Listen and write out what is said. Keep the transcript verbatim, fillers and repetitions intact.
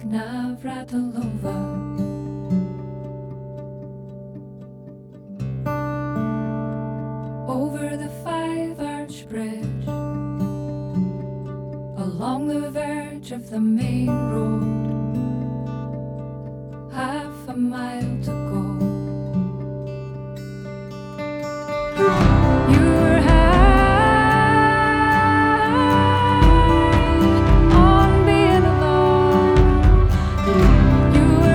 Navratilova. Over the Five Arch Bridge, along the verge of the main road, half a mile to